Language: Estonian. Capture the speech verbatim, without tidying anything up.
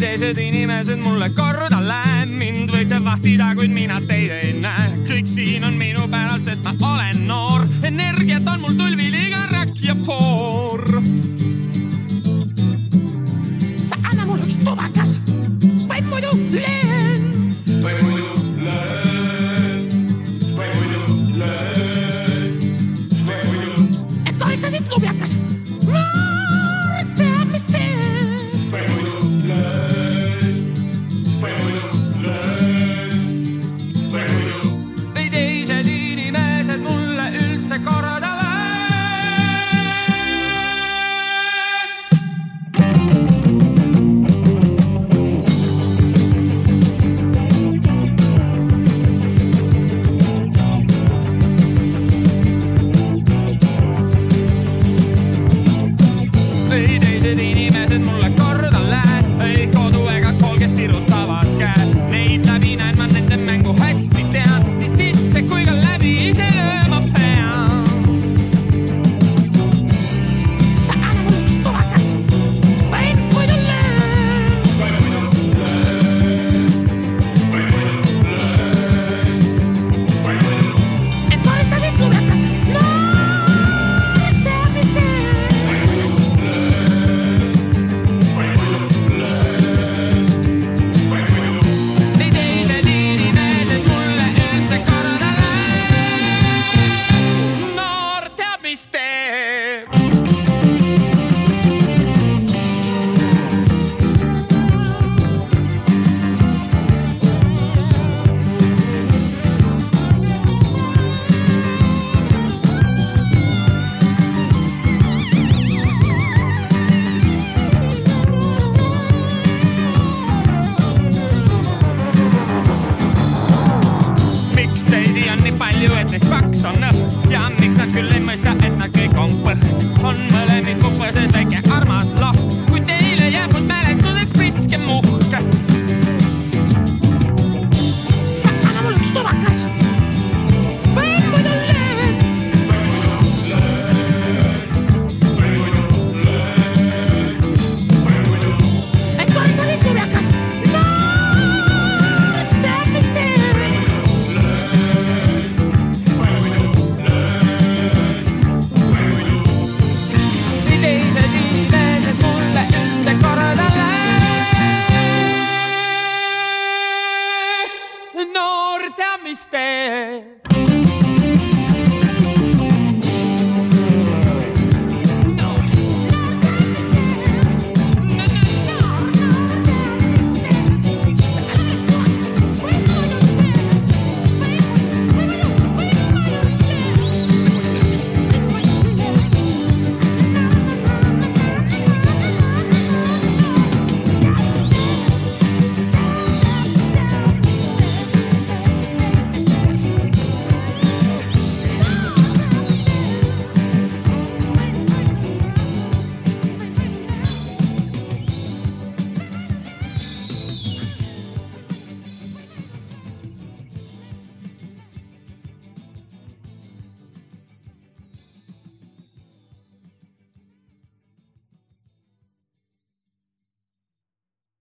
teised inimesed mulle korda läheb. Mind võite vahtida, kuid mina teid ei näe. Kõik siin on minu päralt, sest ma olen noor. Energiat on mul tulviliga rakk ja poor. Sa anna mul üks tubakas või muidu leen. Või muidu leen. Või muidu leen. Või muidu. Et tohistasid lubjakas. Noor teab, mis teeb. Või muidu leen. Või muidu leen. Või muidu. Või teised inimesed mulle üldse korda läheb. Või teised inimesed mulle korda läheb. Ei kodu ega kool, kes sirutavad käed. Neid läbi näen ma nende mängu hästi tean. Nii sisse kui ka läbi ise lööma pean. Sa anna mul üks tubakas või muidu löön. Või muidu löön. Või muidu löön. Või muidu. Et tohistasid lubjakas. Noor teab, mis teeb. Või muidu löön. Või muidu löön. Või muidu. Või teised inimesed mulle üldse korda läheb. Noor teab, mis teeb. Miks teisi on nii palju, et neist kaks on õhk? Ja miks nad küll ei mõista, et nad kõik on põhk? On mõlemis mu põses väike armas lohk. Kui teile jääb must mälestuseks priske muhk. Sa anna mul üks tubakas